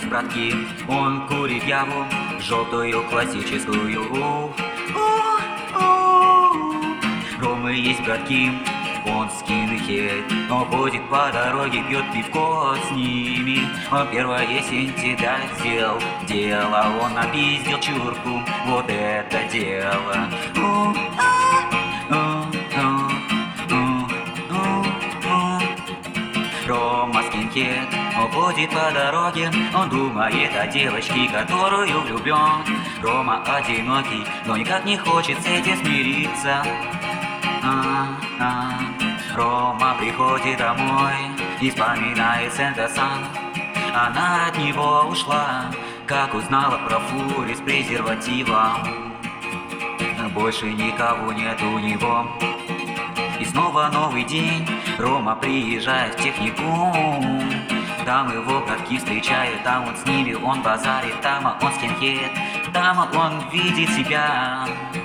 братки, он курит яву, желтую классическую. Ромы есть братки, он скинхед, но ходит по дороге, пьет пивко с ними. Он 1 сентября сделал дело, он напиздил чурку, вот это дело. Рома скинхед, он ходит по дороге, он думает о девочке, которую влюблен. Рома одинокий, но никак не хочет с этим смириться. Рома приходит домой и вспоминает Сента-Сан. Она от него ушла, как узнала про фури с презервативом. Больше никого нет у него. И снова новый день, Рома приезжает в техникум. Там его братки встречают, там он с ними, он базарит, там он скинхед, там он видит себя.